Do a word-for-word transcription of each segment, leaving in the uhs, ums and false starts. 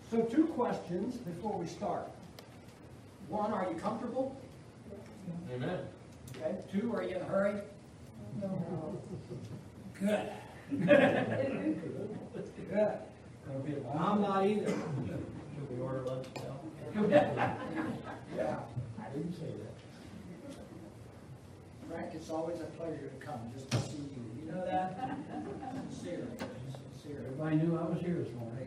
So two questions before we start. One, are you comfortable? Amen. Okay. Two, are you in a hurry? No. Good. Good. I'm not either. Should we order lunch now? Yeah. I didn't say that. Frank, it's always a pleasure to come just to see you. You know that? Sincerely. Sincerely. Everybody knew I was here this morning.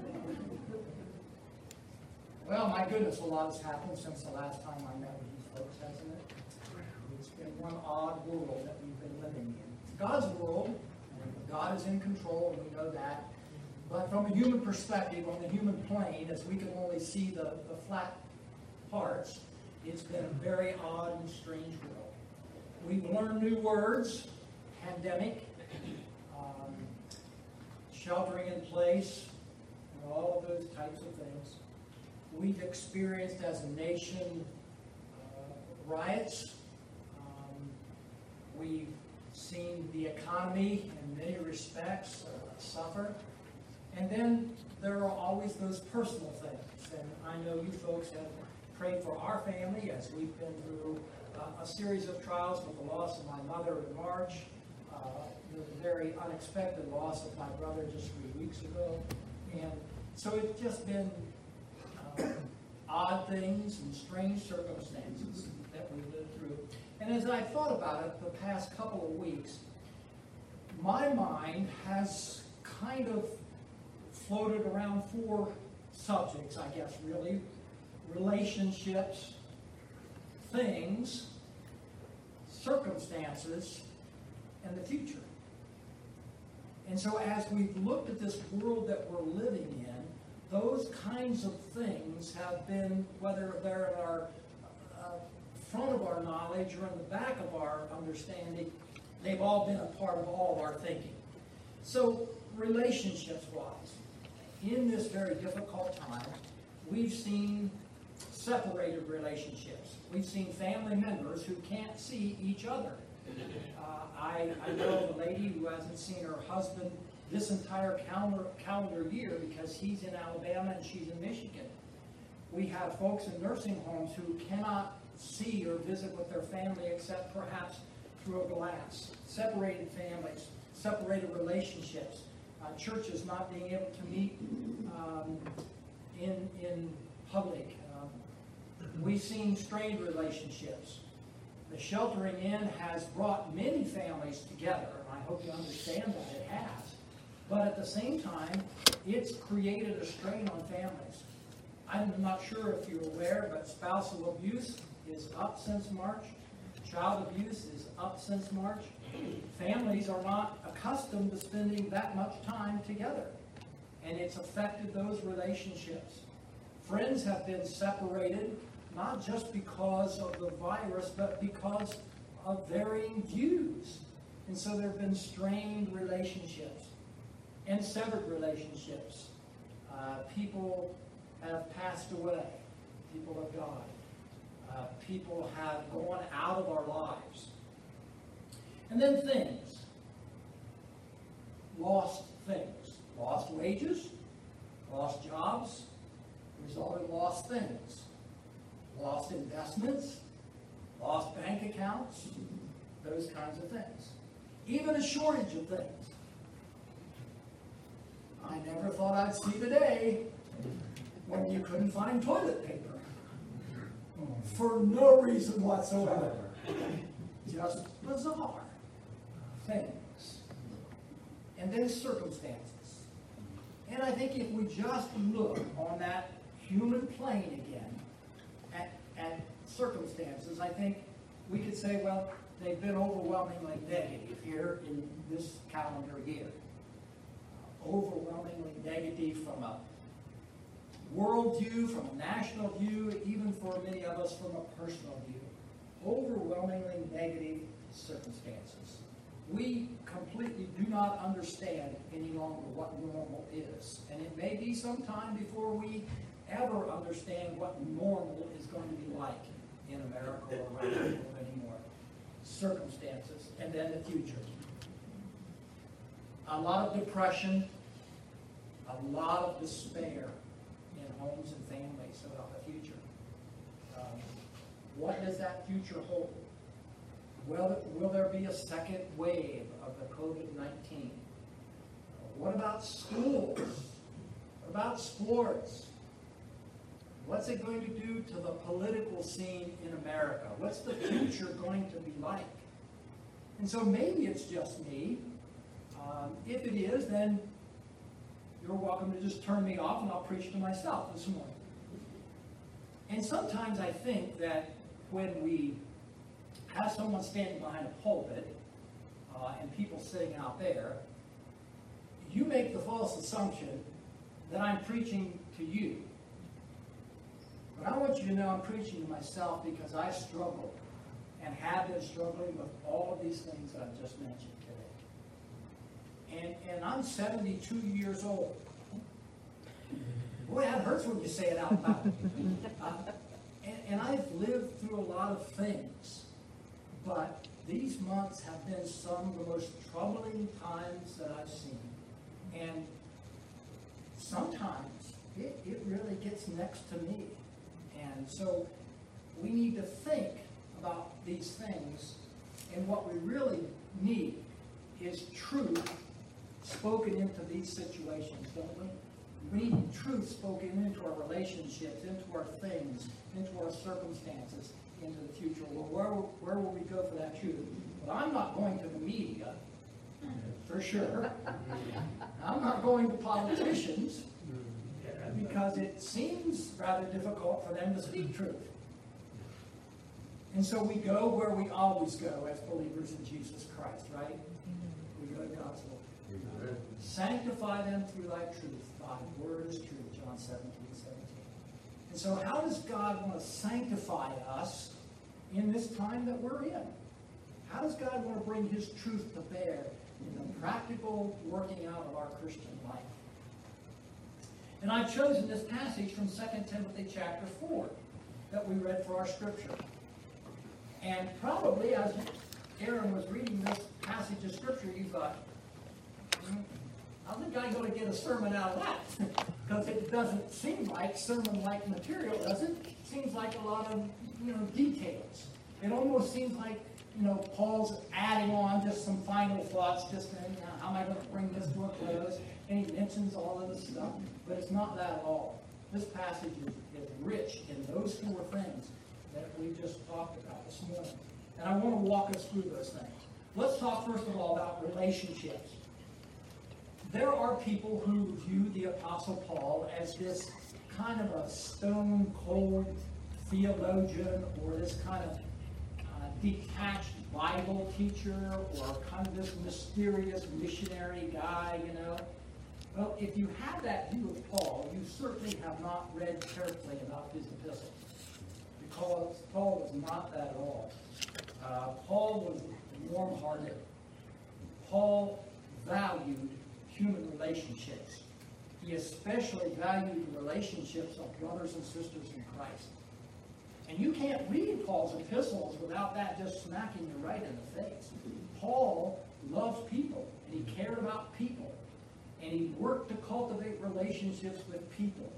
Well, my goodness, a lot has happened since the last time I met with you folks, hasn't it? It's been one odd world that we've been living in. It's God's world, and God is in control, and we know that. But from a human perspective, on the human plane, as we can only see the, the flat parts, it's been a very odd and strange world. We've learned new words: pandemic, um, sheltering in place, and all of those types of things. We've experienced as a nation uh, riots. Um, we've seen the economy in many respects uh, suffer. And then there are always those personal things. And I know you folks have prayed for our family as we've been through uh, a series of trials with the loss of my mother in March, uh, the very unexpected loss of my brother just three weeks ago. And so it's just been uh, odd things and strange circumstances that we lived through. And as I thought about it the past couple of weeks, my mind has kind of floated around four subjects, I guess, really. Relationships, things, circumstances, and the future. And so as we've looked at this world that we're living in, those kinds of things have been, whether they're in our uh, front of our knowledge or in the back of our understanding, they've all been a part of all of our thinking. So relationships-wise, in this very difficult time, we've seen separated relationships. We've seen family members who can't see each other. Uh, I, I know of a lady who hasn't seen her husband this entire calendar, calendar year because he's in Alabama and she's in Michigan. We have folks in nursing homes who cannot see or visit with their family except perhaps through a glass. Separated families, separated relationships. Uh, churches not being able to meet um, in, in public. Um, we've seen strained relationships. The sheltering in has brought many families together, and I hope you understand that it has. But at the same time, it's created a strain on families. I'm not sure if you're aware, but spousal abuse is up since March. Child abuse is up since March. Families are not accustomed to spending that much time together, and it's affected those relationships. Friends have been separated, not just because of the virus, but because of varying views. And so there have been strained relationships and severed relationships. Uh, people have passed away. People have died. Uh, people have gone out of our lives. And then things. Lost things. Lost wages, lost jobs, result in lost things. Lost investments, lost bank accounts, those kinds of things. Even a shortage of things. I never thought I'd see the day when you couldn't find toilet paper. For no reason whatsoever. Just bizarre things. And then circumstances. And I think if we just look on that human plane again, at, at circumstances, I think we could say, well, they've been overwhelmingly negative here in this calendar year. Overwhelmingly negative from a world view, from a national view, even for many of us from a personal view. Overwhelmingly negative circumstances. We completely do not understand any longer what normal is. And it may be some time before we ever understand what normal is going to be like in America or around the world anymore. Circumstances, and then the future. A lot of depression, a lot of despair and homes and families about the future. Um, what does that future hold? Will, will there be a second wave of the COVID nineteen? What about schools? What about sports? What's it going to do to the political scene in America? What's the future going to be like? And so maybe it's just me. Um, if it is, then you're welcome to just turn me off and I'll preach to myself this morning. And sometimes I think that when we have someone standing behind a pulpit uh, and people sitting out there, you make the false assumption that I'm preaching to you. But I want you to know I'm preaching to myself because I struggle and have been struggling with all of these things that I've just mentioned today. And, and I'm seventy-two years old. Boy, that hurts when you say it out loud. Uh, and, and I've lived through a lot of things. But these months have been some of the most troubling times that I've seen. And sometimes it, it really gets next to me. And so we need to think about these things, and what we really need is truth spoken into these situations, don't we? We need truth spoken into our relationships, into our things, into our circumstances, into the future. Well, where, where will we go for that truth? Well, I'm not going to the media, for sure. I'm not going to politicians, because it seems rather difficult for them to speak truth. And so we go where we always go as believers in Jesus Christ, right? We go to God's Word. Sanctify them through thy truth. Thy word is true, John seventeen, seventeen. And so how does God want to sanctify us in this time that we're in? How does God want to bring his truth to bear in the practical working out of our Christian life? And I've chosen this passage from Second Timothy chapter four that we read for our scripture. And probably as Aaron was reading this passage of scripture, you thought, hmm, how's the guy going to get a sermon out of that? Because it doesn't seem like sermon-like material, does it? It seems like a lot of, you know, details. It almost seems like, you know, Paul's adding on just some final thoughts, just, you know, how am I going to bring this to a close? And he mentions all of this stuff, but it's not that at all. This passage is, is rich in those four things that we just talked about this morning. And I want to walk us through those things. Let's talk first of all about relationships. There are people who view the Apostle Paul as this kind of a stone-cold theologian, or this kind of uh, detached Bible teacher, or kind of this mysterious missionary guy, you know. Well, if you have that view of Paul, you certainly have not read carefully about his epistles. Because Paul was not that at all. Uh, Paul was warm-hearted. Paul valued human relationships. He especially valued the relationships of brothers and sisters in Christ. And you can't read Paul's epistles without that just smacking you right in the face. Paul loved people, and he cared about people, and he worked to cultivate relationships with people.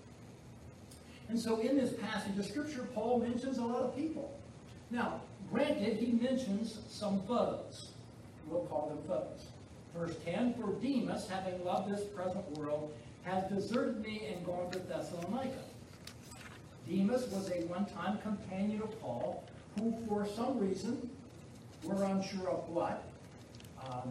And so in this passage of Scripture, Paul mentions a lot of people. Now, granted, he mentions some foes. We'll call them foes. Verse ten, for Demas, having loved this present world, has deserted me and gone to Thessalonica. Demas was a one-time companion of Paul, who for some reason, we're unsure of what, um,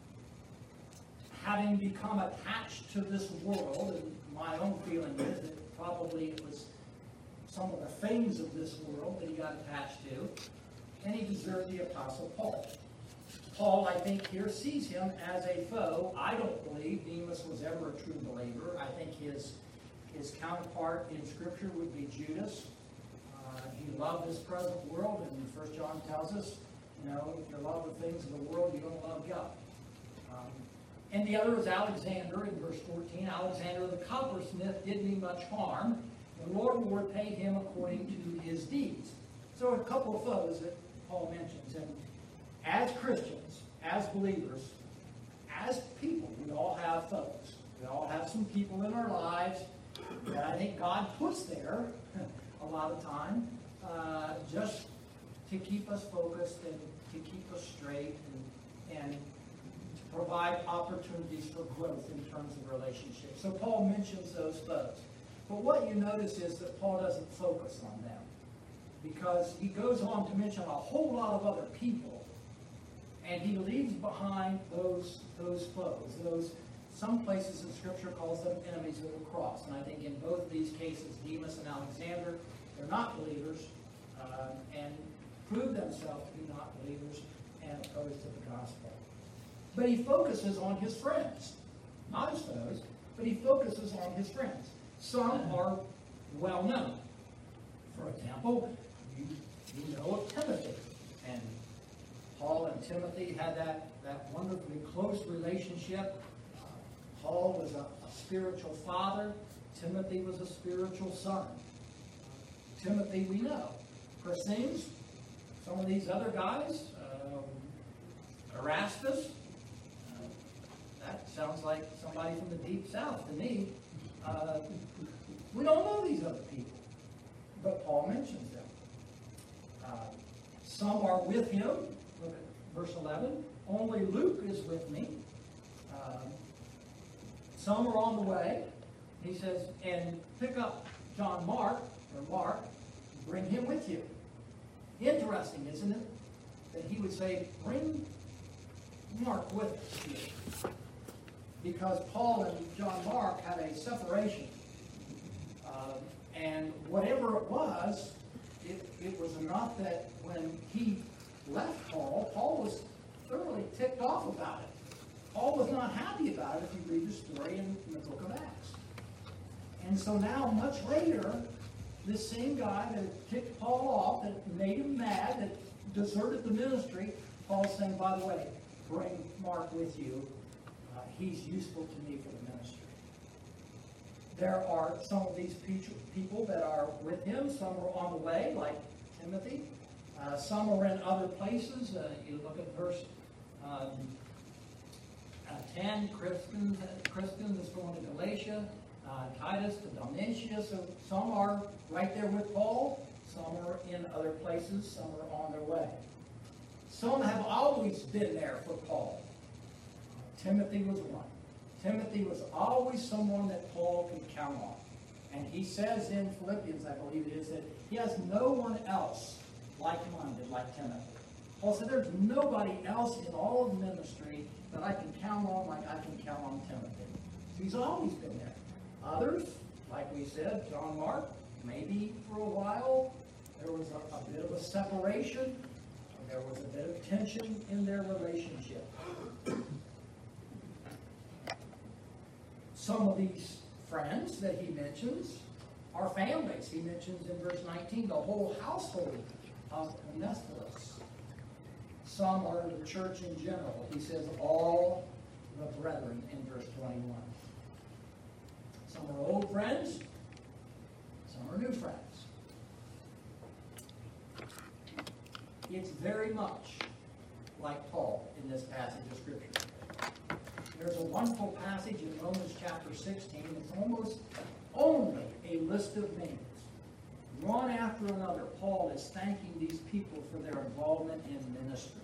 having become attached to this world, and my own feeling is that probably it was some of the things of this world that he got attached to, and he deserted the Apostle Paul. Paul, I think, here sees him as a foe. I don't believe Demas was ever a true believer. I think his, his counterpart in Scripture would be Judas. Uh, he loved this present world, and First John tells us, you know, if you love the things of the world, you don't love God. Um, and the other is Alexander in verse fourteen. Alexander the coppersmith did me much harm. The Lord will repay him according to his deeds. So a couple of foes that Paul mentions. And as Christians, as believers, as people, we all have foes. We all have some people in our lives that I think God puts there a lot of time, uh, just to keep us focused and to keep us straight and, and to provide opportunities for growth in terms of relationships. So Paul mentions those foes. But what you notice is that Paul doesn't focus on them, because he goes on to mention a whole lot of other people, and he leaves behind those, those foes. Those, some places in Scripture calls them enemies of the cross. And I think in both these cases, Demas and Alexander, they're not believers, uh, and prove themselves to be not believers and opposed to the gospel. But he focuses on his friends. Not his foes, but he focuses on his friends. Some are well known. For example, you, you know of Timothy. And Paul and Timothy had that, that wonderfully close relationship. Uh, Paul was a, a spiritual father. Timothy was a spiritual son. Timothy we know. Crescens, some of these other guys, um, Erastus, uh, that sounds like somebody from the deep south to me. Uh, we don't know these other people, but Paul mentions them. Uh, some are with him. Look at verse eleven. Only Luke is with me. Um, some are on the way. He says, and pick up John Mark, or Mark, bring him with you. Interesting, isn't it? That he would say, bring Mark with you. Because Paul and John Mark had a separation. Uh, and whatever it was, it, it was enough that when he left Paul, Paul was thoroughly ticked off about it. Paul was not happy about it if you read the story in, in the book of Acts. And so now, much later, this same guy that ticked Paul off, that made him mad, that deserted the ministry, Paul's saying, by the way, bring Mark with you. Uh, he's useful to me for the ministry. There are some of these people that are with him. Some are on the way, like Timothy. Uh, some are in other places. Uh, you look at verse um, uh, ten. Christians, Christians is going to Galatia. Uh, Titus to Dalmatia. So some are right there with Paul. Some are in other places. Some are on their way. Some have always been there for Paul. Timothy was one. Timothy was always someone that Paul could count on. And he says in Philippians, I believe it is, that he has no one else like-minded like Timothy. Paul said, there's nobody else in all of ministry that I can count on like I can count on Timothy. So he's always been there. Others, like we said, John Mark, maybe for a while there was a, a bit of a separation. There was a bit of tension in their relationship. Some of these friends that he mentions are families. He mentions in verse nineteen the whole household of Onesimus. Some are the church in general. He says all the brethren in verse twenty-one. Some are old friends. Some are new friends. It's very much like Paul in this passage of Scripture. There's a wonderful passage in Romans chapter sixteen. It's almost only a list of names. One after another, Paul is thanking these people for their involvement in ministry.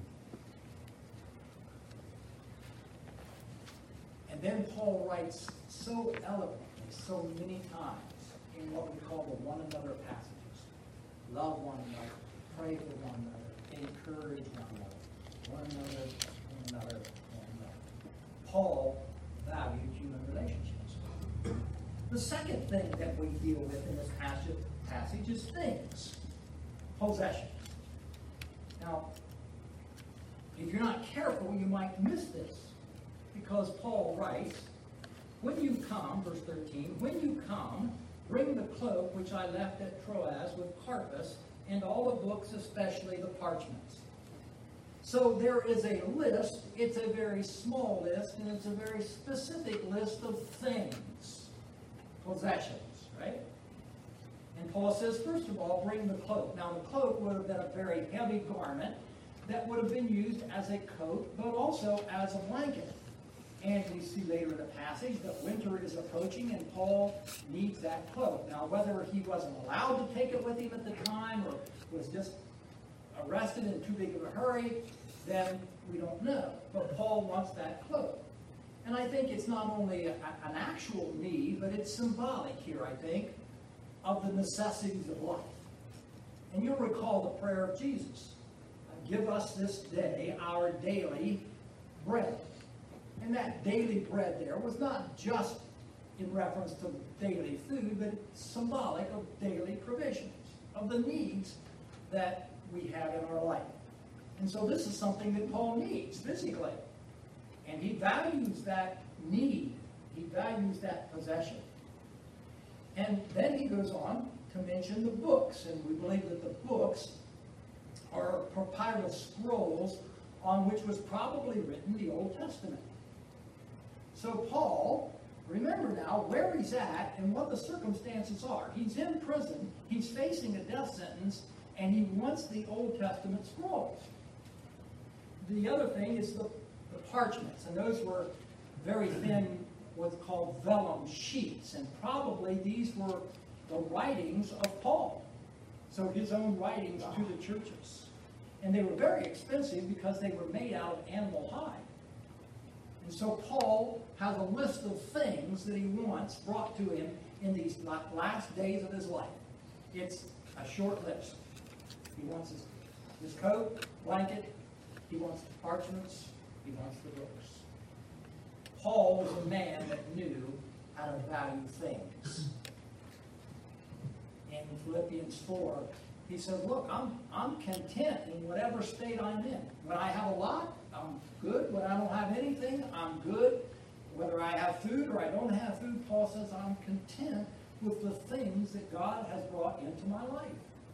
And then Paul writes so eloquently, so many times, in what we call the one another passages. Love one another, pray for one another, encourage one another, one another, one another, one another. Paul valued human relationships. The second thing that we deal with in this passage, passage is things, possessions. Now, if you're not careful, you might miss this, because Paul writes, when you come, verse thirteen, when you come, bring the cloak which I left at Troas with Carpus, and all the books, especially the parchments. So there is a list. It's a very small list, and it's a very specific list of things, possessions, right? And Paul says, first of all, bring the cloak. Now, the cloak would have been a very heavy garment that would have been used as a coat, but also as a blanket. And we see later in the passage that winter is approaching and Paul needs that cloak. Now, whether he wasn't allowed to take it with him at the time or was just arrested in too big of a hurry, then we don't know. But Paul wants that cloak. And I think it's not only a, an actual need, but it's symbolic here, I think, of the necessities of life. And you'll recall the prayer of Jesus. Give us this day our daily bread. And that daily bread there was not just in reference to daily food, but symbolic of daily provisions, of the needs that we have in our life. And so this is something that Paul needs physically. And he values that need. He values that possession. And then he goes on to mention the books. And we believe that the books are papyrus scrolls on which was probably written the Old Testament. So Paul, remember now where he's at and what the circumstances are. He's in prison, he's facing a death sentence, and he wants the Old Testament scrolls. The other thing is the, the parchments, and those were very thin, what's called vellum sheets, and probably these were the writings of Paul. So his own writings to the churches. And they were very expensive because they were made out of animal hide. And so Paul has a list of things that he wants brought to him in these last days of his life. It's a short list. He wants his, his coat, blanket, he wants the parchments, he wants the books. Paul was a man that knew how to value things. In Philippians four, he says, look, I'm, I'm content in whatever state I'm in. When I have a lot, I'm good. When I don't have anything, I'm good. Whether I have food or I don't have food, Paul says, I'm content with the things that God has brought into my life.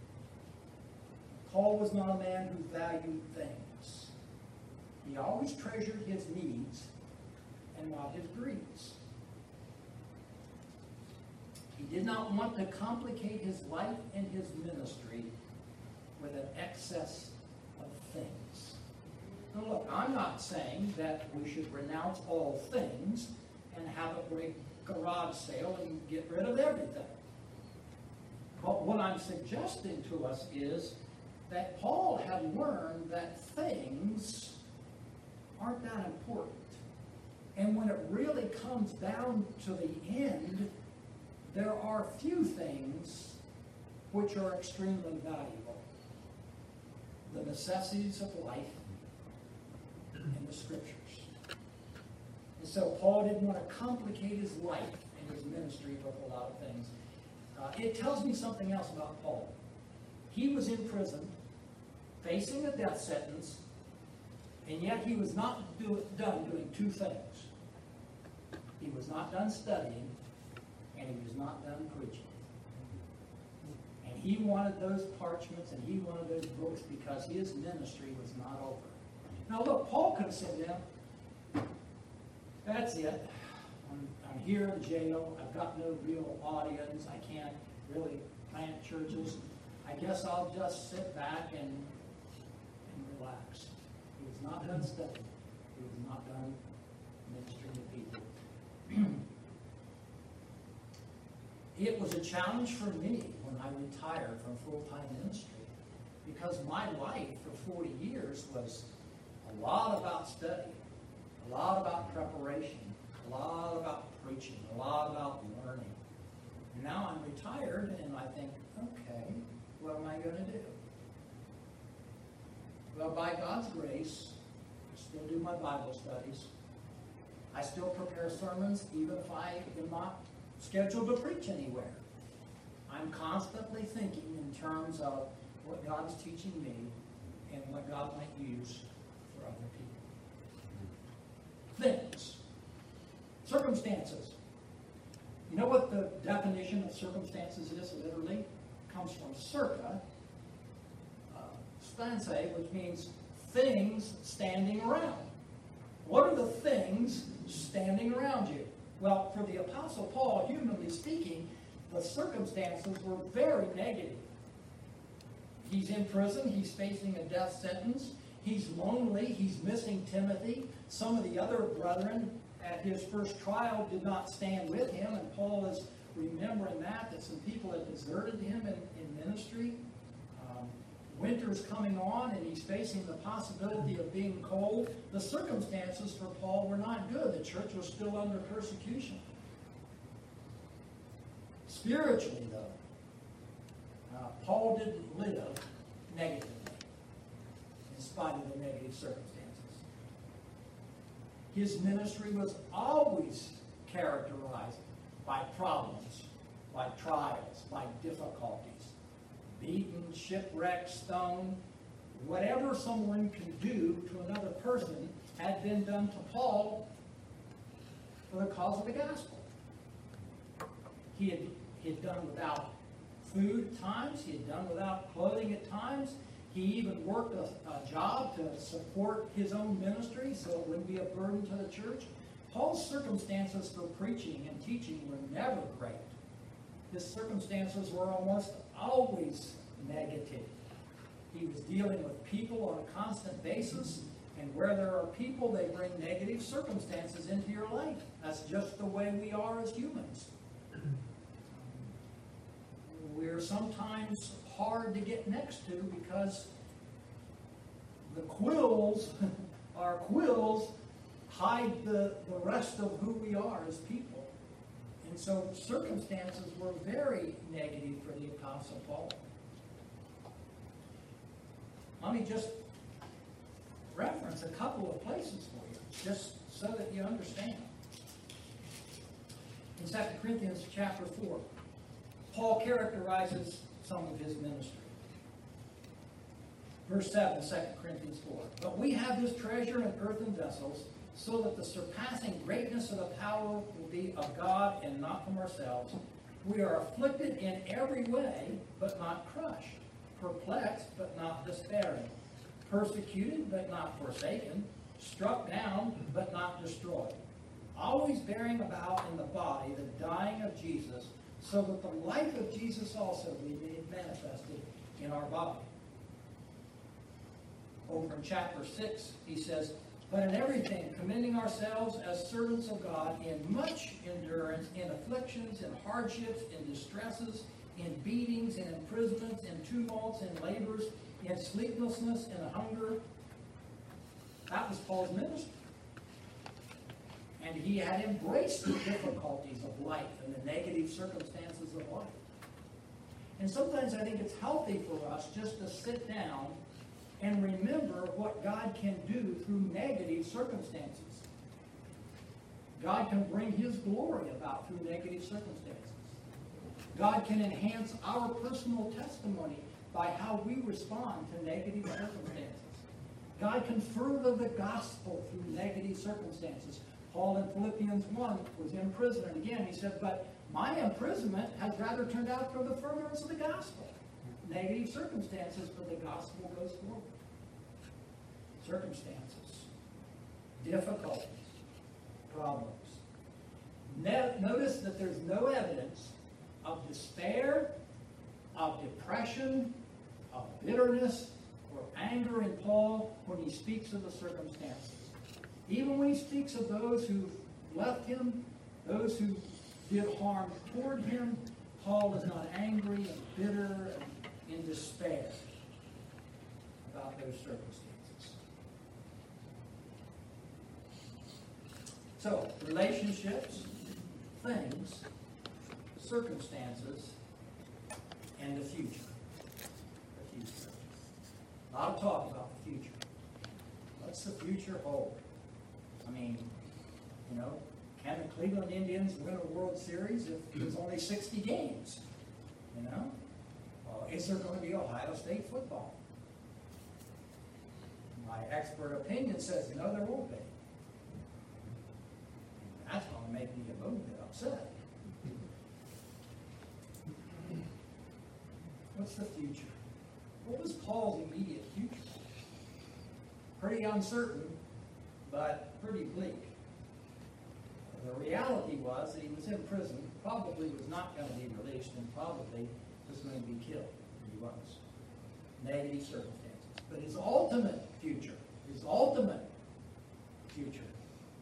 Paul was not a man who valued things. He always treasured his needs and not his greeds. He did not want to complicate his life and his ministry with an excess of things. Now look, I'm not saying that we should renounce all things and have a great garage sale and get rid of everything. But what I'm suggesting to us is that Paul had learned that things aren't that important. And when it really comes down to the end, there are few things which are extremely valuable. The necessities of life and the scriptures. And so Paul didn't want to complicate his life and his ministry with a lot of things. Uh, it tells me something else about Paul. He was in prison, facing a death sentence, and yet he was not do, done doing two things. He was not done studying, and he was not done preaching. And he wanted those parchments and he wanted those books because his ministry was not over. Now look, Paul could have said, yeah, that's it. I'm, I'm here in jail. I've got no real audience. I can't really plant churches. I guess I'll just sit back and, and relax. He was not done studying. He was not done ministering to people. It was a challenge for me when I retired from full-time ministry because my life for forty years was a lot about study, a lot about preparation, a lot about preaching, a lot about learning. And now I'm retired and I think, okay, what am I going to do? Well, by God's grace, I still do my Bible studies. I still prepare sermons even if I am not scheduled to preach anywhere. I'm constantly thinking in terms of what God is teaching me and what God might use for other people. Things. Circumstances. You know what the definition of circumstances is literally? It comes from circa, uh, stanze, which means things standing around. What are the things standing around you? Well, for the Apostle Paul, humanly speaking, the circumstances were very negative. He's in prison. He's facing a death sentence. He's lonely. He's missing Timothy. Some of the other brethren at his first trial did not stand with him, and Paul is remembering that, that some people had deserted him in, in ministry. Um, winter's coming on, and he's facing the possibility of being cold. The circumstances for Paul were not good. The church was still under persecution. Spiritually, though, uh, Paul didn't live negatively in spite of the negative circumstances. His ministry was always characterized by problems, by trials, by difficulties. Beaten, shipwrecked, stoned, whatever someone can do to another person had been done to Paul for the cause of the gospel. He had, he had done without food at times. He had done without clothing at times. He even worked a, a job to support his own ministry so it wouldn't be a burden to the church. Paul's circumstances for preaching and teaching were never great. His circumstances were almost always negative. He was dealing with people on a constant basis, and where there are people, they bring negative circumstances into your life. That's just the way we are as humans. We're sometimes hard to get next to because the quills, our quills, hide the, the rest of who we are as people. And so circumstances were very negative for the Apostle Paul. Let me just reference a couple of places for you, just so that you understand. In Second Corinthians chapter four, Paul characterizes some of his ministry. Verse seven, Second Corinthians four. But we have this treasure in earthen vessels, so that the surpassing greatness of the power will be of God and not from ourselves. We are afflicted in every way, but not crushed. Perplexed, but not despairing. Persecuted, but not forsaken. Struck down, but not destroyed. Always bearing about in the body the dying of Jesus, so that the life of Jesus also be made manifested in our body. Over in chapter six, he says, but in everything, commending ourselves as servants of God in much endurance, in afflictions, in hardships, in distresses, in beatings, in imprisonments, in tumults, in labors, in sleeplessness, in hunger. That was Paul's ministry. And he had embraced the difficulties of life and the negative circumstances of life. And sometimes I think it's healthy for us just to sit down and remember what God can do through negative circumstances. God can bring His glory about through negative circumstances. God can enhance our personal testimony by how we respond to negative circumstances. God can further the gospel through negative circumstances. Paul in Philippians one was in prison, and again he said, but my imprisonment has rather turned out for the furtherance of the gospel. Negative circumstances, but the gospel goes forward. Circumstances, difficulties, problems. No, notice that there's no evidence of despair, of depression, of bitterness, or anger in Paul when he speaks of the circumstances. Even when he speaks of those who left him, those who did harm toward him, Paul is not angry and bitter and in despair about those circumstances. So, relationships, things, circumstances, and the future. The future. A lot of talk about the future. What's the future hold? I mean, you know, can the Cleveland Indians win a World Series if there's only sixty games? You know? Well, is there going to be Ohio State football? My expert opinion says, no, there won't be. That's going to make me a little bit upset. What's the future? What was Paul's immediate future? Pretty uncertain, but pretty bleak. The reality was that he was in prison, probably was not going to be released, and probably was going to be killed. He was. Negative circumstances. But his ultimate future, his ultimate future,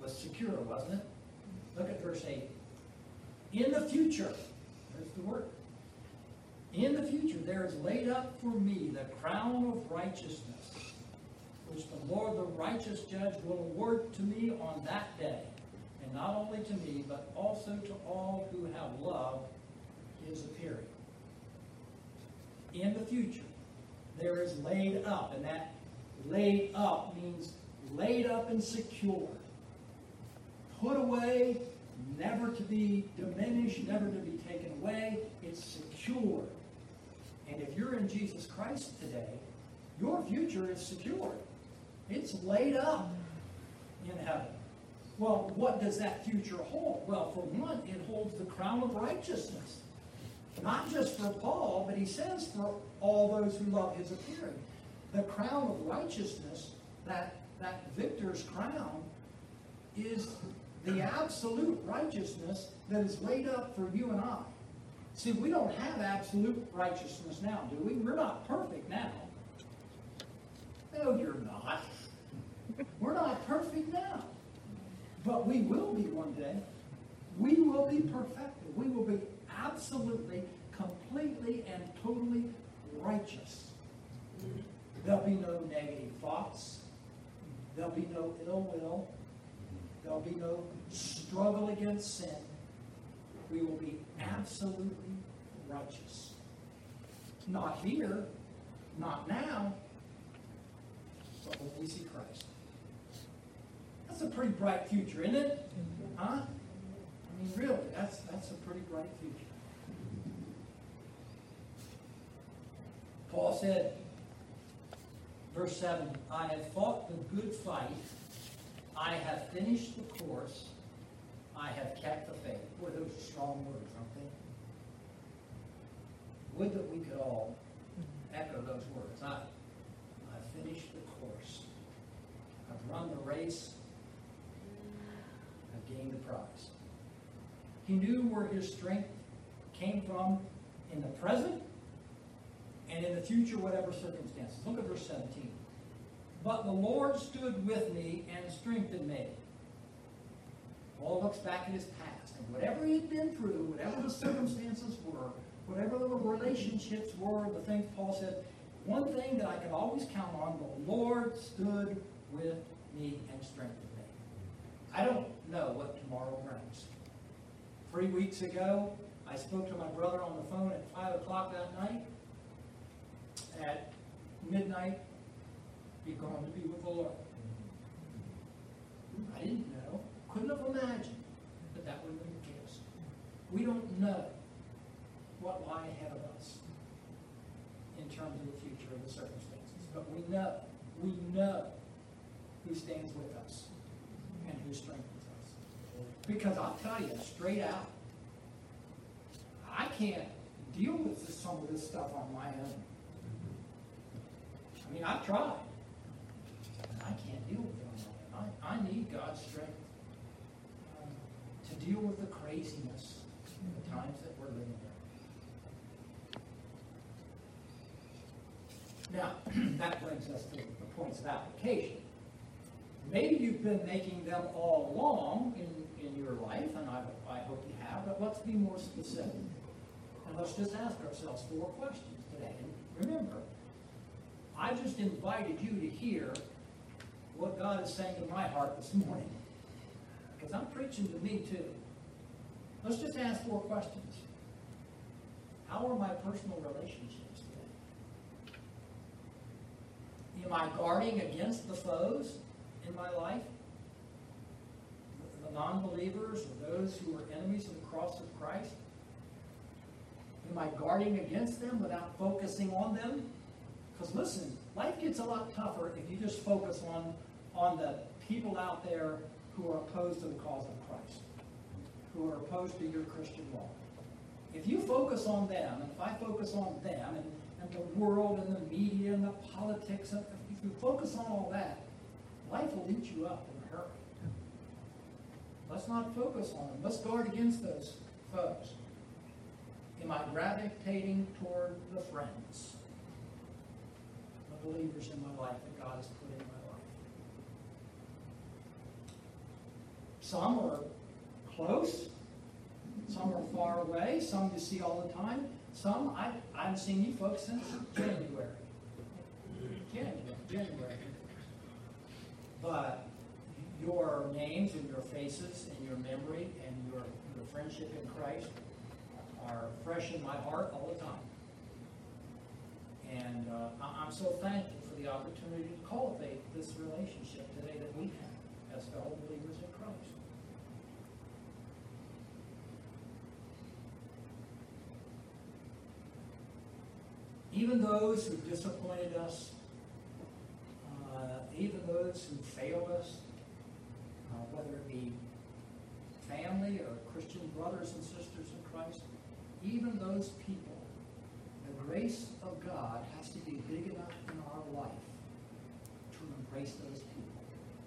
was secure, wasn't it? Look at verse eight. In the future, there's the word. In the future, there is laid up for me the crown of righteousness, which the Lord, the righteous judge, will award to me on that day. And not only to me, but also to all who have loved his appearing. In the future, there is laid up, and that laid up means laid up and secure. Put away, never to be diminished, never to be taken away. It's secure. And if you're in Jesus Christ today, your future is secure. It's laid up in heaven. Well, what does that future hold? Well, for one, it holds the crown of righteousness. Not just for Paul, but he says for all those who love his appearing. The crown of righteousness, that, that victor's crown, is the absolute righteousness that is laid up for you and I. See, we don't have absolute righteousness now, do we? We're not perfect now. No, you're not. We're not perfect now. But we will be one day. We will be perfected. We will be absolutely, completely, and totally righteous. There'll be no negative thoughts. There'll be no ill will. There'll be no struggle against sin. We will be absolutely righteous. Not here, not now, but when we see Christ. That's a pretty bright future, isn't it? Huh? I mean, really, that's, that's a pretty bright future. Paul said, verse seven, I have fought the good fight. I have finished the course. I have kept the faith. Boy, those are strong words, aren't they? Would that we could all echo those words. I, I've finished the course. I've run the race. I've gained the prize. He knew where his strength came from in the present and in the future, whatever circumstances. Look at verse seventeen. But the Lord stood with me and strengthened me. Paul looks back at his past, and whatever he had been through, whatever the circumstances were, whatever the relationships were, the things Paul said, one thing that I can always count on, the Lord stood with me and strengthened me. I don't know what tomorrow brings. Three weeks ago, I spoke to my brother on the phone at five o'clock that night. At midnight, he'd gone to be with the Lord. I didn't know, couldn't have imagined that that would have been the case. We don't know what lie ahead of us in terms of the future of the circumstances, but we know, we know who stands with us and who strengthens us. Because I'll tell you straight out, I can't deal with this, some of this stuff on my own. I mean, I've tried. And I can't deal with it on my own. I, I need God's strength um, to deal with the craziness in the times that we're living in. Now, that brings us to the points of application. Maybe you've been making them all along in, in your life, and I, I hope you have, but let's be more specific. And let's just ask ourselves four questions today. And remember, I just invited you to hear what God is saying to my heart this morning. Because I'm preaching to me too. Let's just ask four questions. How are my personal relationships today? Am I guarding against the foes in my life? The non-believers or those who are enemies of the cross of Christ? Am I guarding against them without focusing on them? Because listen, life gets a lot tougher if you just focus on, on the people out there who are opposed to the cause of Christ, who are opposed to your Christian walk. If you focus on them, and if I focus on them, and, and the world, and the media, and the politics, and if you focus on all that, life will eat you up in a hurry. Let's not focus on them. Let's guard against those foes. Am I gravitating toward the friends, the believers in my life that God has put in my Some are close, some are far away, some you see all the time, some I, I haven't seen you folks since January. January, January. But your names and your faces and your memory and your, your friendship in Christ are fresh in my heart all the time. And uh, I- I'm so thankful for the opportunity to cultivate this relationship today that we have as fellow believers in Christ. Even those who disappointed us, uh, even those who failed us, uh, whether it be family or Christian brothers and sisters in Christ, even those people, the grace of God has to be big enough in our life to embrace those people.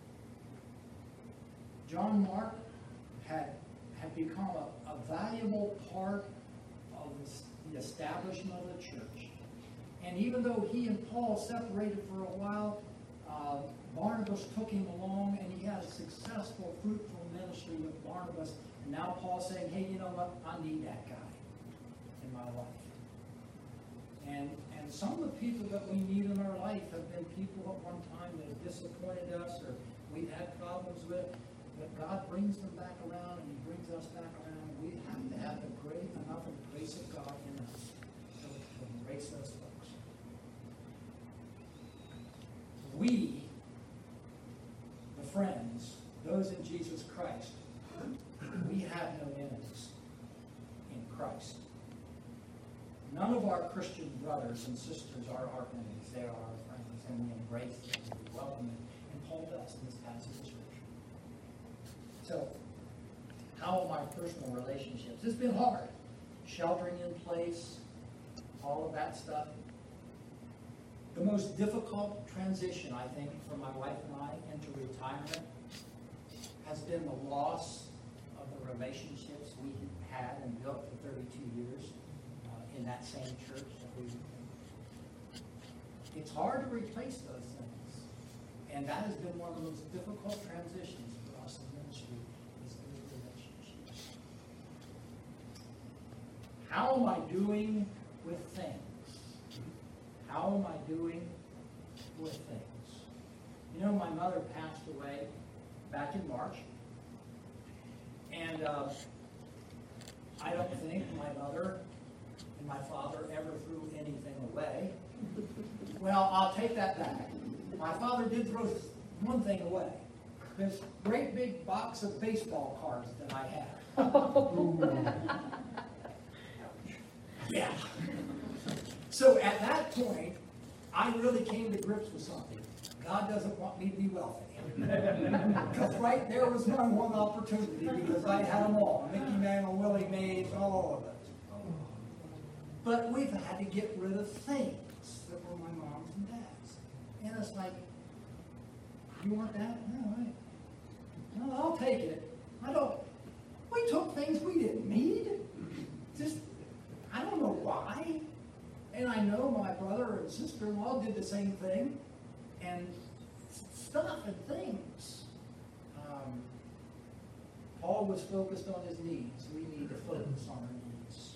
John Mark had, had become a, a valuable part of the establishment of the church. And even though he and Paul separated for a while, uh, Barnabas took him along, and he had a successful, fruitful ministry with Barnabas. And now Paul's saying, hey, you know what? I need that guy in my life. And, and some of the people that we need in our life have been people at one time that have disappointed us or we've had problems with. But God brings them back around, and he brings us back around. We have to have the great enough of the grace of God in us to, to embrace those folks. We, the friends, those in Jesus Christ, we have no enemies in Christ. None of our Christian brothers and sisters are our enemies. They are our friends, and we embrace them, and we welcome them. And Paul does in this passage of Scripture. So, how are my personal relationships? It's been hard. Sheltering in place, all of that stuff. The most difficult transition, I think, for my wife and I into retirement has been the loss of the relationships we had and built for thirty-two years uh, in that same church that we. It's hard to replace those things, and that has been one of the most difficult transitions for us in ministry. Is those relationships. How am I doing with things? How am I doing with things? You know, my mother passed away back in March. And uh, I don't think my mother and my father ever threw anything away. Well, I'll take that back. My father did throw one thing away. This great big box of baseball cards that I had. Yeah. So at that point, I really came to grips with something. God doesn't want me to be wealthy. Because right there was my one opportunity, because I had them all. Mickey Mantle, Willie Mays, all of it. But we've had to get rid of things that were my mom's and dad's. And it's like, you want that? No, right. No, I'll take it. I don't. We took things we didn't need. Just, I don't know why. And I know my brother and sister-in-law did the same thing. And stuff and things. Um, Paul was focused on his needs. We need to focus on our needs.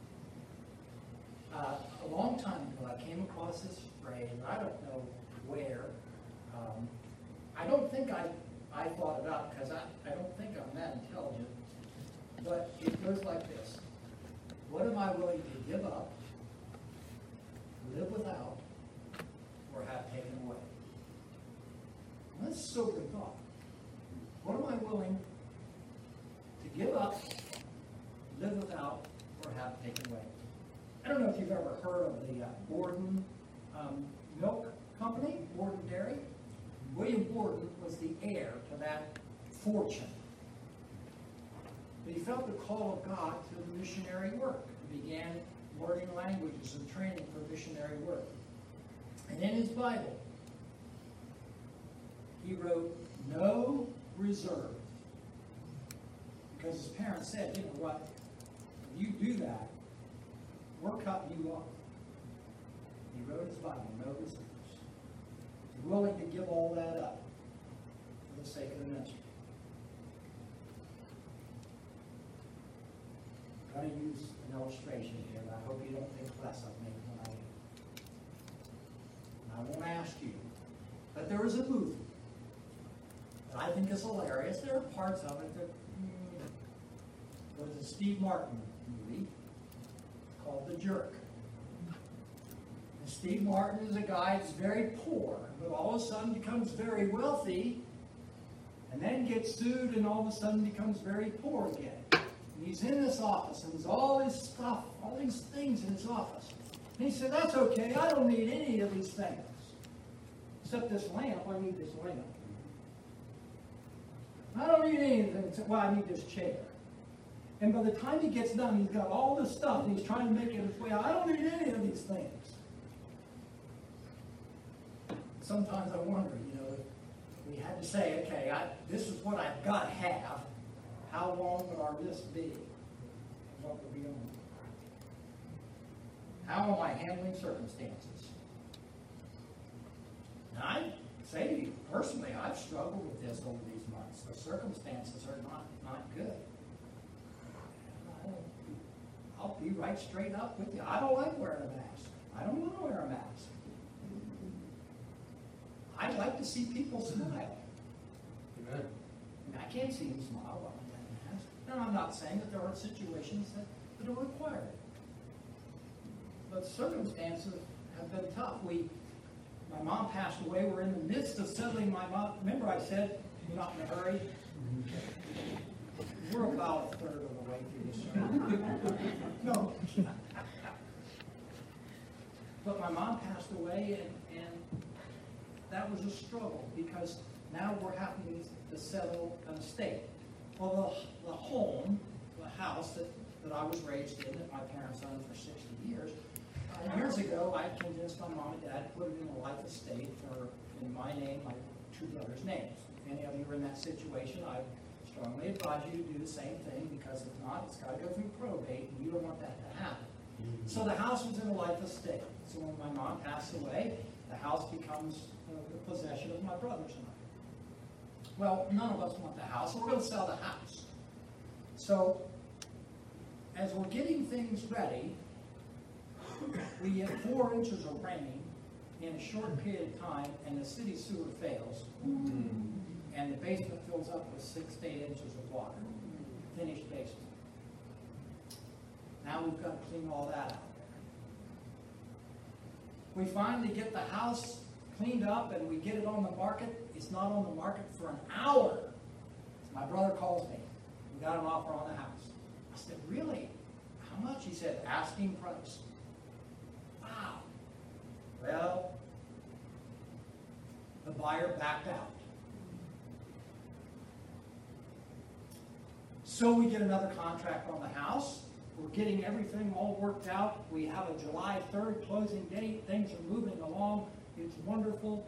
Uh, a long time ago, I came across this phrase. I don't know where. Um, I don't think I, I thought it up, because I, I don't think I'm that intelligent. But it goes like this. What am I willing to give up, live without, or have taken away? Well, that's a sobering thought. What am I willing to give up, live without, or have taken away? I don't know if you've ever heard of the uh, Borden um, Milk Company, Borden Dairy. William Borden was the heir to that fortune. But he felt the call of God to missionary work. He began learning languages and training for missionary work. And in his Bible, he wrote, no reserve. Because his parents said, you know what, if you do that, we're cutting you off. He wrote his Bible, no reserves. He's willing to give all that up for the sake of the ministry. going to use an illustration here, and I hope you don't think less of me when I do. And I won't ask you, but there is a movie that I think is hilarious. There are parts of it that, mm, what is a Steve Martin movie called The Jerk. And Steve Martin is a guy that's very poor, but all of a sudden becomes very wealthy, and then gets sued, and all of a sudden becomes very poor again. And he's in this office, and there's all his stuff, all these things in his office. And he said, that's okay, I don't need any of these things. Except this lamp, I need this lamp. I don't need anything, except, well, I need this chair. And by the time he gets done, he's got all this stuff, and he's trying to make it his way out. I don't need any of these things. Sometimes I wonder, you know, if we had to say, okay, I, this is what I've got to have. How long would our list be? What would be on? How am I handling circumstances? Now, I say to you, personally, I've struggled with this over these months. The circumstances are not, not good. I'll be right straight up with you. I don't like wearing a mask. I don't want to wear a mask. I'd like to see people smile. Amen. And I can't see them smile while I'm wearing a mask. And I'm not saying that there are situations that, that are required. But circumstances have been tough. We, my mom passed away. We're in the midst of settling my mom. Remember I said, we're not in a hurry? We're about a third of the way through this sermon. No. But my mom passed away, and, and that was a struggle, because now we're having to settle an estate. Well, the, the home, the house that, that I was raised in, that my parents owned for sixty years, uh, years ago, I convinced my mom and dad to put it in a life estate for, in my name, my two brothers' names. If any of you are in that situation, I strongly advise you to do the same thing, because if not, it's got to go through probate, and you don't want that to happen. So the house was in a life estate. So when my mom passed away, the house becomes uh, the possession of my brothers and I. Well, none of us want the house, so we're going to sell the house. So as we're getting things ready, we get four inches of rain in a short period of time, and the city sewer fails. And the basement fills up with six to eight inches of water. Finished basement. Now we've got to clean all that out. We finally get the house cleaned up and we get it on the market. It's not on the market for an hour. My brother calls me. We got an offer on the house. I said, really? How much? He said, asking price. Wow. Well, the buyer backed out. So we get another contract on the house. We're getting everything all worked out. We have a July third closing date. Things are moving along. It's wonderful.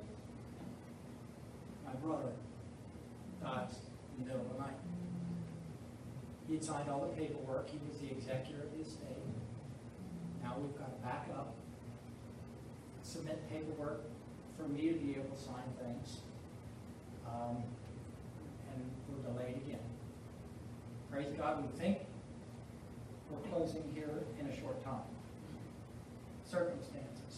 My brother dies in the middle of the night. He had signed all the paperwork. He was the executor of the estate. Now we've got to back up, submit paperwork for me to be able to sign things. Um, and we're delayed again. Praise God, we think we're closing here in a short time. Circumstances.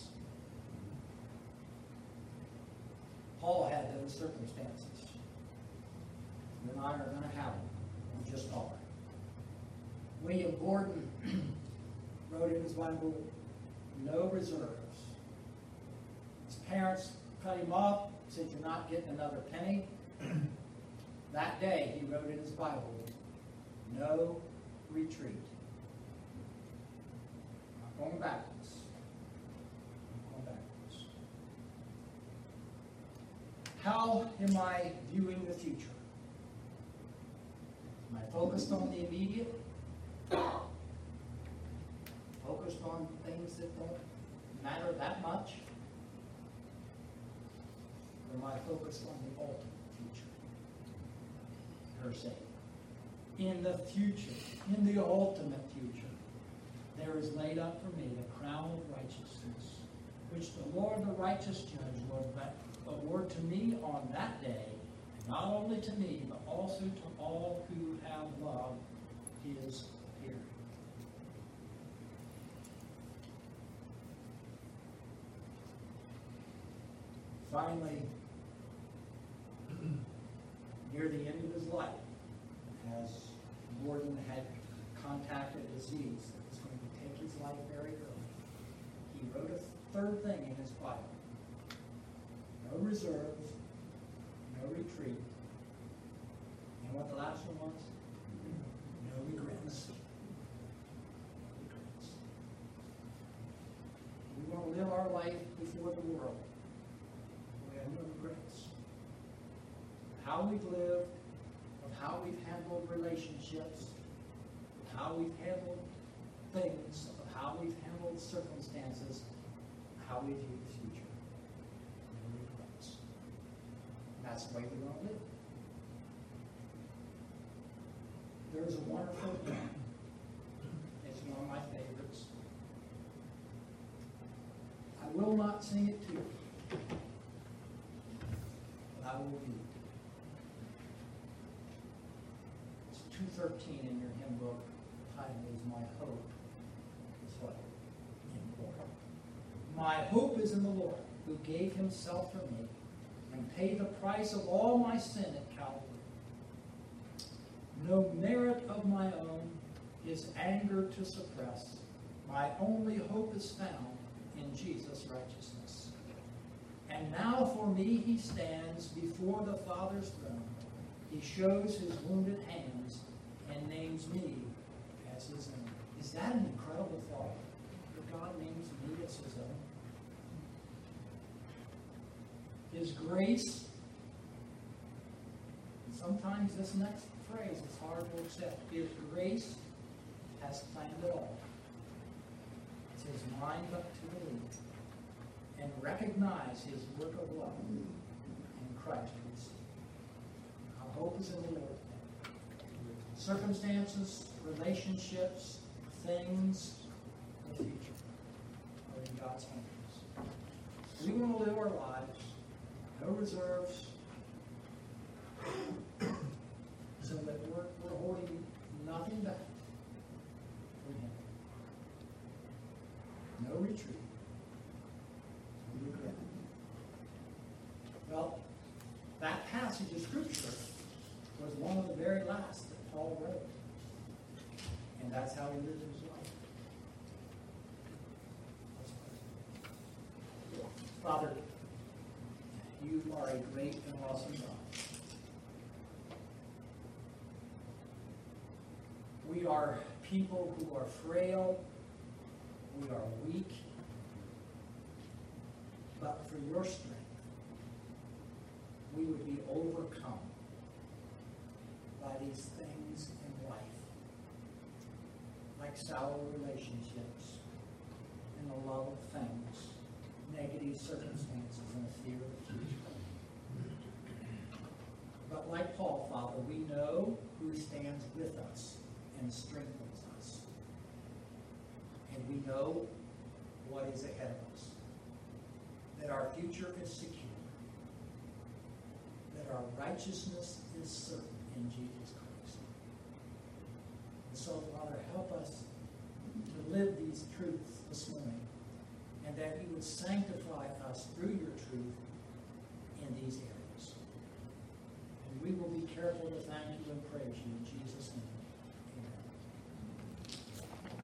Paul had those circumstances. You and I are going to have them. We just are. William Gordon wrote in his Bible, no reserves. His parents cut him off, said, you're not getting another penny. That day, he wrote in his Bible, no retreat. Not going backwards. Not going backwards. How am I viewing the future? Am I focused on the immediate? Focused on things that don't matter that much? Or am I focused on the ultimate future? Per se. In the future, in the ultimate future, there is laid up for me the crown of righteousness, which the Lord, the righteous judge, will award to me on that day, and not only to me, but also to all who have loved his appearing. finally, near the end of his life, as Gordon had contacted a disease that was going to take his life very early, he wrote a third thing in his Bible. No reserves, no retreat. And what the last one was? No regrets. Regrets. We want to live our life before the world. We have no regrets. Of how we've lived, of how we've handled relationships, of how we've handled things, of how we've handled circumstances, of how we view the future. No regrets. And that's the way we want to live. There's a wonderful hymn. It's one of my favorites. I will not sing it to you, but I will read it. It's two thirteen in your hymn book. The title is My Hope is What? In the Lord. My hope is in the Lord, who gave himself for me and paid the price of all my sin at Calvary. No merit of my own is anger to suppress. My only hope is found in Jesus' righteousness. And now for me he stands before the Father's throne. He shows his wounded hands and names me as his own. Is that an incredible thought? That God names me as his own? His grace, and sometimes this next phrase is hard to accept. His grace has planned it all. It's his mind up to believe and recognize his work of love in Christ we see. Our hope is in the Lord. Circumstances, relationships, things, the future are in God's hands. We want to live our lives, no reserves, so that we're, we're holding nothing back from him. No retreat. No regret. Well, that passage of Scripture was one of the very last that Paul wrote. And that's how he lived his life. Father, you are a great and awesome God. We are people who are frail, we are weak, but for your strength, we would be overcome by these things in life, like sour relationships and the love of things, negative circumstances, and a fear of the future. But like Paul, Father, we know who stands with us and strengthens us. And we know what is ahead of us. That our future is secure. That our righteousness is certain in Jesus Christ. And so, Father, help us to live these truths this morning. And that you would sanctify us through your truth in these areas. And we will be careful to thank you and praise you in Jesus' name.